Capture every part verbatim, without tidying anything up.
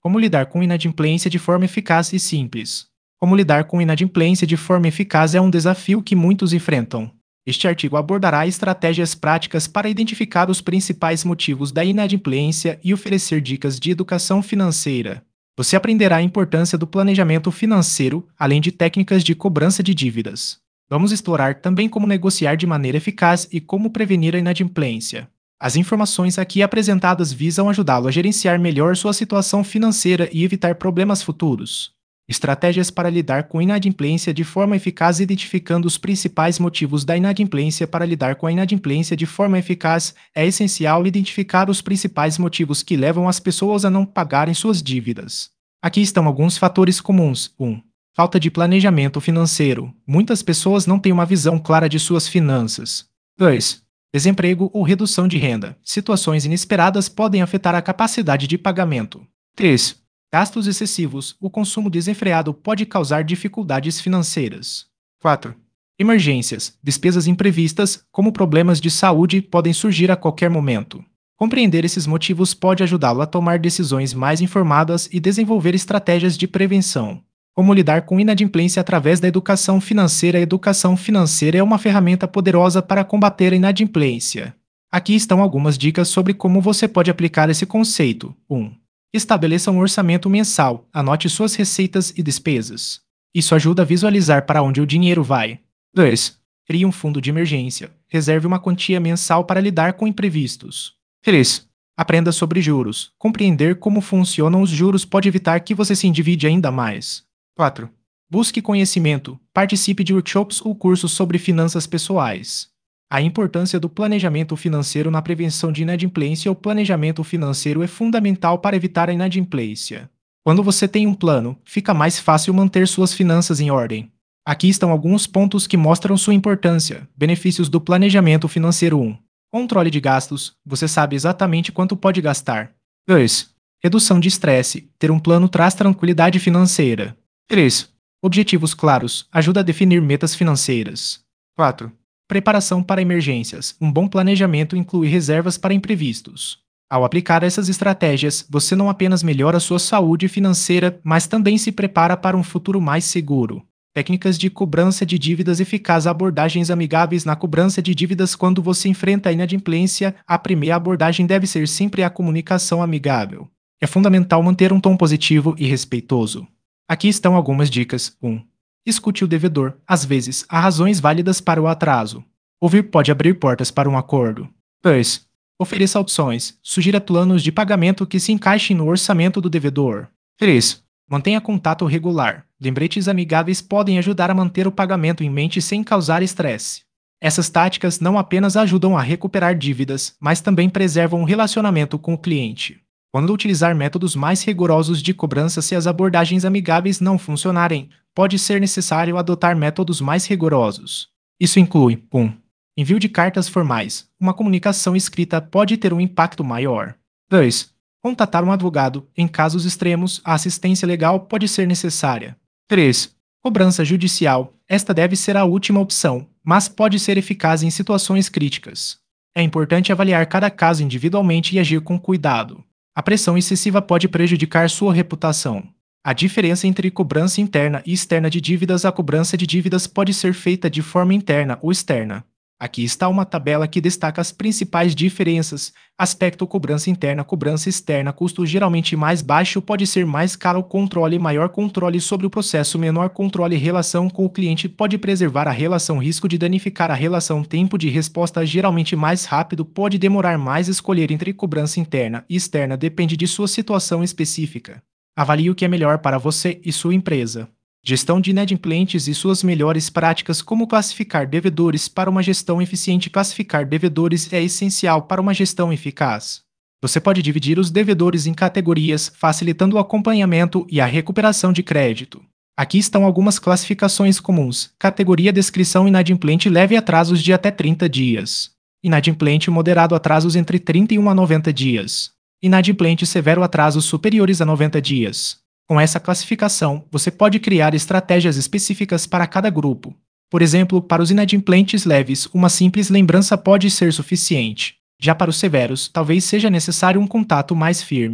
Como lidar com inadimplência de forma eficaz e simples? Como lidar com inadimplência de forma eficaz é um desafio que muitos enfrentam. Este artigo abordará estratégias práticas para identificar os principais motivos da inadimplência e oferecer dicas de educação financeira. Você aprenderá a importância do planejamento financeiro, além de técnicas de cobrança de dívidas. Vamos explorar também como negociar de maneira eficaz e como prevenir a inadimplência. As informações aqui apresentadas visam ajudá-lo a gerenciar melhor sua situação financeira e evitar problemas futuros. Estratégias para lidar com inadimplência de forma eficaz. Identificando os principais motivos da inadimplência. Para lidar com a inadimplência de forma eficaz, é essencial identificar os principais motivos que levam as pessoas a não pagarem suas dívidas. Aqui estão alguns fatores comuns. um. Falta de planejamento financeiro. Muitas pessoas não têm uma visão clara de suas finanças. dois. Desemprego ou redução de renda. Situações inesperadas podem afetar a capacidade de pagamento. três. Gastos excessivos. O consumo desenfreado pode causar dificuldades financeiras. quatro. Emergências. Despesas imprevistas, como problemas de saúde, podem surgir a qualquer momento. Compreender esses motivos pode ajudá-lo a tomar decisões mais informadas e desenvolver estratégias de prevenção. Como lidar com inadimplência através da educação financeira. A educação financeira é uma ferramenta poderosa para combater a inadimplência. Aqui estão algumas dicas sobre como você pode aplicar esse conceito. um. Estabeleça um orçamento mensal. Anote suas receitas e despesas. Isso ajuda a visualizar para onde o dinheiro vai. dois. Crie um fundo de emergência. Reserve uma quantia mensal para lidar com imprevistos. três. Aprenda sobre juros. Compreender como funcionam os juros pode evitar que você se endivide ainda mais. quatro. Busque conhecimento. Participe de workshops ou cursos sobre finanças pessoais. A importância do planejamento financeiro na prevenção de inadimplência. O planejamento financeiro é fundamental para evitar a inadimplência. Quando você tem um plano, fica mais fácil manter suas finanças em ordem. Aqui estão alguns pontos que mostram sua importância. Benefícios do planejamento financeiro. um. Controle de gastos. Você sabe exatamente quanto pode gastar. dois. Redução de estresse. Ter um plano traz tranquilidade financeira. três. Objetivos claros. Ajuda a definir metas financeiras. quatro. Preparação para emergências. Um bom planejamento inclui reservas para imprevistos. Ao aplicar essas estratégias, você não apenas melhora sua saúde financeira, mas também se prepara para um futuro mais seguro. Técnicas de cobrança de dívidas eficazes. Abordagens amigáveis na cobrança de dívidas. Quando você enfrenta a inadimplência, a primeira abordagem deve ser sempre a comunicação amigável. É fundamental manter um tom positivo e respeitoso. Aqui estão algumas dicas. um. Escute o devedor. Às vezes, há razões válidas para o atraso. Ouvir pode abrir portas para um acordo. dois. Ofereça opções. Sugira planos de pagamento que se encaixem no orçamento do devedor. três. Mantenha contato regular. Lembretes amigáveis podem ajudar a manter o pagamento em mente sem causar estresse. Essas táticas não apenas ajudam a recuperar dívidas, mas também preservam o relacionamento com o cliente. Quando utilizar métodos mais rigorosos de cobrança. Se as abordagens amigáveis não funcionarem, pode ser necessário adotar métodos mais rigorosos. Isso inclui um. Envio de cartas formais. Uma comunicação escrita pode ter um impacto maior. dois. Contatar um advogado. Em casos extremos, a assistência legal pode ser necessária. três. Cobrança judicial. Esta deve ser a última opção, mas pode ser eficaz em situações críticas. É importante avaliar cada caso individualmente e agir com cuidado. A pressão excessiva pode prejudicar sua reputação. A diferença entre cobrança interna e externa de dívidas. A cobrança de dívidas pode ser feita de forma interna ou externa. Aqui está uma tabela que destaca as principais diferenças. Aspecto: cobrança interna, cobrança externa. Custo geralmente mais baixo pode ser mais caro. Controle: maior controle sobre o processo, menor controle. Relação com o cliente pode preservar a relação. Risco de danificar a relação. Tempo de resposta geralmente mais rápido, pode demorar mais. Escolher entre cobrança interna e externa depende de sua situação específica. Avalie o que é melhor para você e sua empresa. Gestão de inadimplentes e suas melhores práticas. Como classificar devedores para uma gestão eficiente. Classificar devedores é essencial para uma gestão eficaz. Você pode dividir os devedores em categorias, facilitando o acompanhamento e a recuperação de crédito. Aqui estão algumas classificações comuns. Categoria: descrição: inadimplente leve, atrasos de até trinta dias. Inadimplente moderado, atrasos entre trinta e um a noventa dias. Inadimplente severo, atrasos superiores a noventa dias. Com essa classificação, você pode criar estratégias específicas para cada grupo. Por exemplo, para os inadimplentes leves, uma simples lembrança pode ser suficiente. Já para os severos, talvez seja necessário um contato mais firme.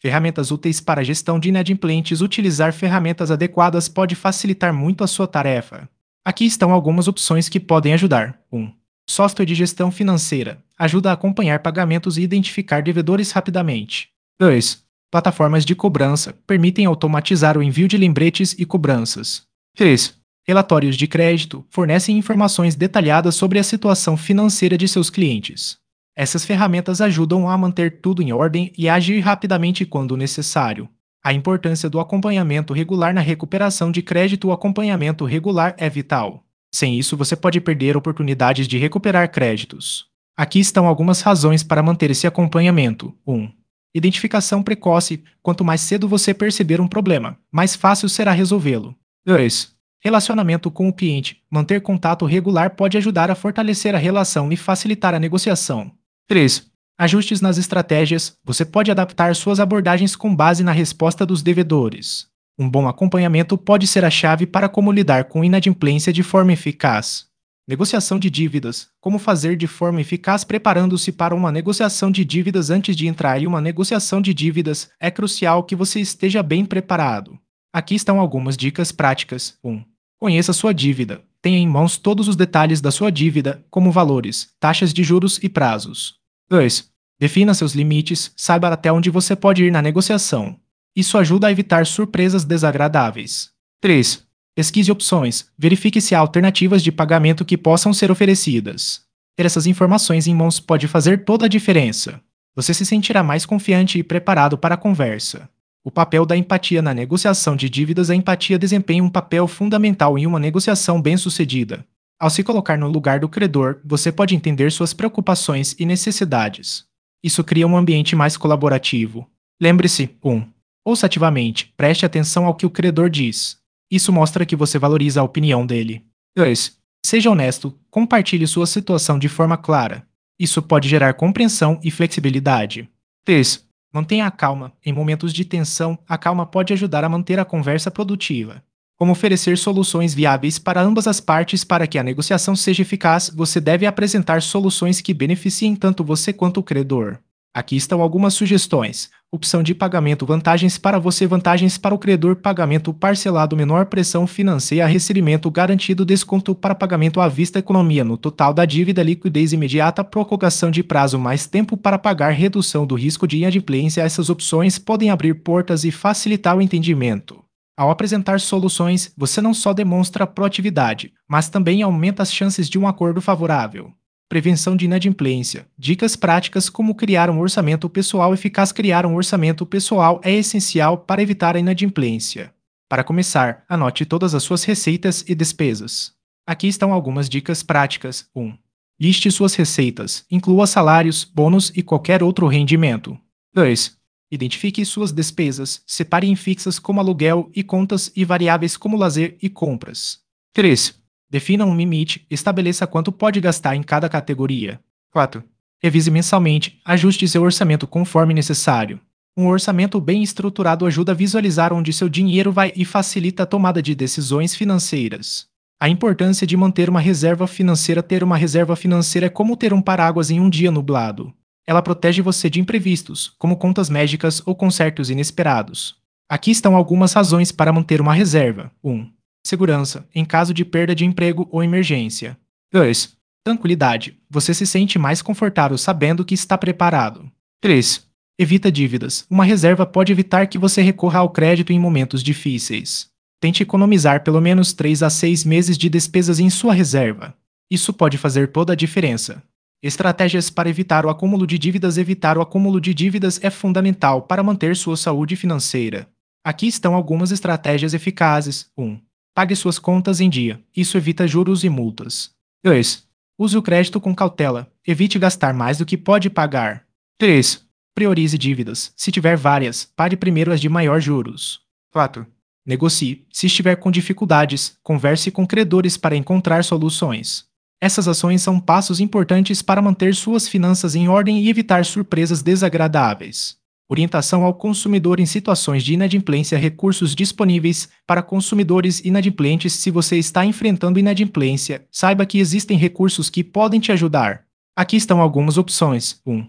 Ferramentas úteis para a gestão de inadimplentes. Utilizar ferramentas adequadas pode facilitar muito a sua tarefa. Aqui estão algumas opções que podem ajudar. um. Software de gestão financeira. Ajuda a acompanhar pagamentos e identificar devedores rapidamente. dois. Plataformas de cobrança. Permitem automatizar o envio de lembretes e cobranças. três. Relatórios de crédito. Fornecem informações detalhadas sobre a situação financeira de seus clientes. Essas ferramentas ajudam a manter tudo em ordem e a agir rapidamente quando necessário. A importância do acompanhamento regular na recuperação de crédito. O acompanhamento regular é vital. Sem isso, você pode perder oportunidades de recuperar créditos. Aqui estão algumas razões para manter esse acompanhamento. um. Identificação precoce. Quanto mais cedo você perceber um problema, mais fácil será resolvê-lo. dois. Relacionamento com o cliente. Manter contato regular pode ajudar a fortalecer a relação e facilitar a negociação. três. Ajustes nas estratégias. Você pode adaptar suas abordagens com base na resposta dos devedores. Um bom acompanhamento pode ser a chave para como lidar com inadimplência de forma eficaz. Negociação de dívidas. Como fazer de forma eficaz preparando-se para uma negociação de dívidas. Antes de entrar em uma negociação de dívidas, é crucial que você esteja bem preparado. Aqui estão algumas dicas práticas. um. Conheça sua dívida. Tenha em mãos todos os detalhes da sua dívida, como valores, taxas de juros e prazos. dois. Defina seus limites. Saiba até onde você pode ir na negociação. Isso ajuda a evitar surpresas desagradáveis. três. Pesquise opções. Verifique se há alternativas de pagamento que possam ser oferecidas. Ter essas informações em mãos pode fazer toda a diferença. Você se sentirá mais confiante e preparado para a conversa. O papel da empatia na negociação de dívidas. A empatia desempenha um papel fundamental em uma negociação bem-sucedida. Ao se colocar no lugar do credor, você pode entender suas preocupações e necessidades. Isso cria um ambiente mais colaborativo. Lembre-se: um. Ouça ativamente, preste atenção ao que o credor diz. Isso mostra que você valoriza a opinião dele. dois. Seja honesto, compartilhe sua situação de forma clara. Isso pode gerar compreensão e flexibilidade. três. Mantenha a calma. Em momentos de tensão, a calma pode ajudar a manter a conversa produtiva. Como oferecer soluções viáveis para ambas as partes. Para que a negociação seja eficaz, você deve apresentar soluções que beneficiem tanto você quanto o credor. Aqui estão algumas sugestões. Opção de pagamento. Vantagens para você. Vantagens para o credor. Pagamento parcelado. Menor pressão financeira. Recebimento garantido. Desconto para pagamento à vista. Economia no total da dívida. Liquidez imediata. Prorrogação de prazo. Mais tempo para pagar. Redução do risco de inadimplência. Essas opções podem abrir portas e facilitar o entendimento. Ao apresentar soluções, você não só demonstra proatividade, mas também aumenta as chances de um acordo favorável. Prevenção de inadimplência. Dicas práticas. Como criar um orçamento pessoal eficaz. Criar um orçamento pessoal é essencial para evitar a inadimplência. Para começar, anote todas as suas receitas e despesas. Aqui estão algumas dicas práticas. um. Liste suas receitas. Inclua salários, bônus e qualquer outro rendimento. dois. Identifique suas despesas. Separe em fixas como aluguel e contas e variáveis como lazer e compras. três. Defina um limite, estabeleça quanto pode gastar em cada categoria. quatro. Revise mensalmente, ajuste seu orçamento conforme necessário. Um orçamento bem estruturado ajuda a visualizar onde seu dinheiro vai e facilita a tomada de decisões financeiras. A importância de manter uma reserva financeira. Ter uma reserva financeira é como ter um paraguas em um dia nublado. Ela protege você de imprevistos, como contas médicas ou consertos inesperados. Aqui estão algumas razões para manter uma reserva. um. Segurança, em caso de perda de emprego ou emergência. dois. Tranquilidade, você se sente mais confortável sabendo que está preparado. três. Evita dívidas, uma reserva pode evitar que você recorra ao crédito em momentos difíceis. Tente economizar pelo menos três a seis meses de despesas em sua reserva. Isso pode fazer toda a diferença. Estratégias para evitar o acúmulo de dívidas. Evitar o acúmulo de dívidas é fundamental para manter sua saúde financeira. Aqui estão algumas estratégias eficazes. um. Pague suas contas em dia. Isso evita juros e multas. dois. Use o crédito com cautela. Evite gastar mais do que pode pagar. três. Priorize dívidas. Se tiver várias, pague primeiro as de maior juros. quatro. Negocie. Se estiver com dificuldades, converse com credores para encontrar soluções. Essas ações são passos importantes para manter suas finanças em ordem e evitar surpresas desagradáveis. Orientação ao consumidor em situações de inadimplência. Recursos disponíveis para consumidores inadimplentes. Se você está enfrentando inadimplência, saiba que existem recursos que podem te ajudar. Aqui estão algumas opções. um.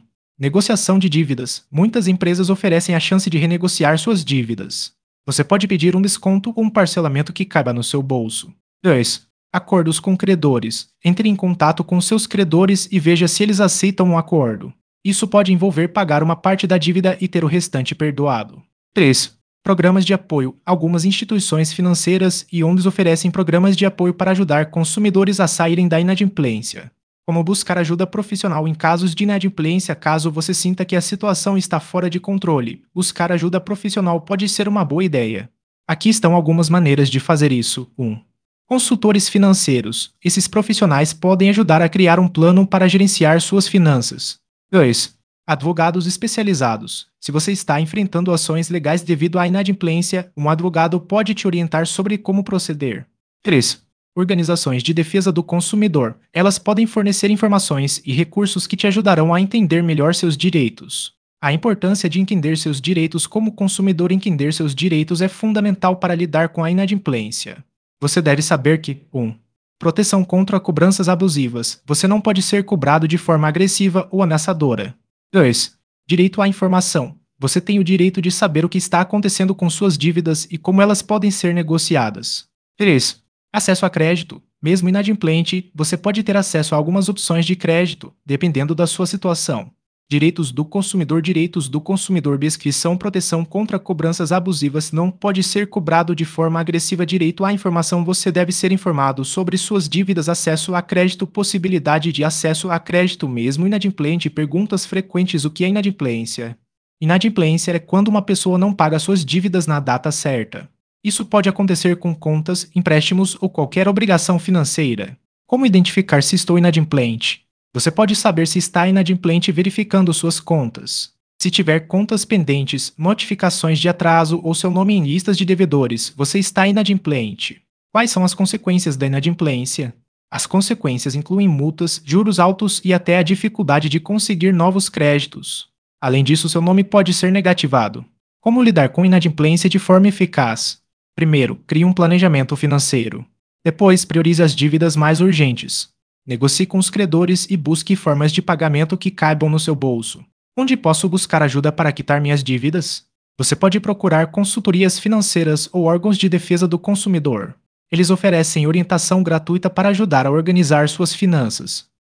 Negociação de dívidas. Muitas empresas oferecem a chance de renegociar suas dívidas. Você pode pedir um desconto ou um parcelamento que caiba no seu bolso. dois. Acordos com credores. Entre em contato com seus credores e veja se eles aceitam um acordo. Isso pode envolver pagar uma parte da dívida e ter o restante perdoado. três. Programas de apoio. Algumas instituições financeiras e ONGs oferecem programas de apoio para ajudar consumidores a saírem da inadimplência. Como buscar ajuda profissional em casos de inadimplência caso você sinta que a situação está fora de controle. Buscar ajuda profissional pode ser uma boa ideia. Aqui estão algumas maneiras de fazer isso. um. Consultores financeiros. Esses profissionais podem ajudar a criar um plano para gerenciar suas finanças. dois. Advogados especializados. Se você está enfrentando ações legais devido à inadimplência, um advogado pode te orientar sobre como proceder. três. Organizações de defesa do consumidor. Elas podem fornecer informações e recursos que te ajudarão a entender melhor seus direitos. A importância de entender seus direitos como consumidor. Entender seus direitos é fundamental para lidar com a inadimplência. Você deve saber que um. Proteção contra cobranças abusivas. Você não pode ser cobrado de forma agressiva ou ameaçadora. dois. Direito à informação. Você tem o direito de saber o que está acontecendo com suas dívidas e como elas podem ser negociadas. três. Acesso a crédito. Mesmo inadimplente, você pode ter acesso a algumas opções de crédito, dependendo da sua situação. Direitos do consumidor. Direitos do consumidor. Descrição. Proteção contra cobranças abusivas. Não pode ser cobrado de forma agressiva. Direito à informação. Você deve ser informado sobre suas dívidas. Acesso a crédito. Possibilidade de acesso a crédito mesmo inadimplente. Perguntas frequentes. O que é inadimplência? Inadimplência é quando uma pessoa não paga suas dívidas na data certa. Isso pode acontecer com contas, empréstimos ou qualquer obrigação financeira. Como identificar se estou inadimplente? Você pode saber se está inadimplente verificando suas contas. Se tiver contas pendentes, notificações de atraso ou seu nome em listas de devedores, você está inadimplente. Quais são as consequências da inadimplência? As consequências incluem multas, juros altos e até a dificuldade de conseguir novos créditos. Além disso, seu nome pode ser negativado. Como lidar com inadimplência de forma eficaz? Primeiro, crie um planejamento financeiro. Depois, priorize as dívidas mais urgentes. Negocie com os credores e busque formas de pagamento que caibam no seu bolso. Onde posso buscar ajuda para quitar minhas dívidas? Você pode procurar consultorias financeiras ou órgãos de defesa do consumidor. Eles oferecem orientação gratuita para ajudar a organizar suas finanças.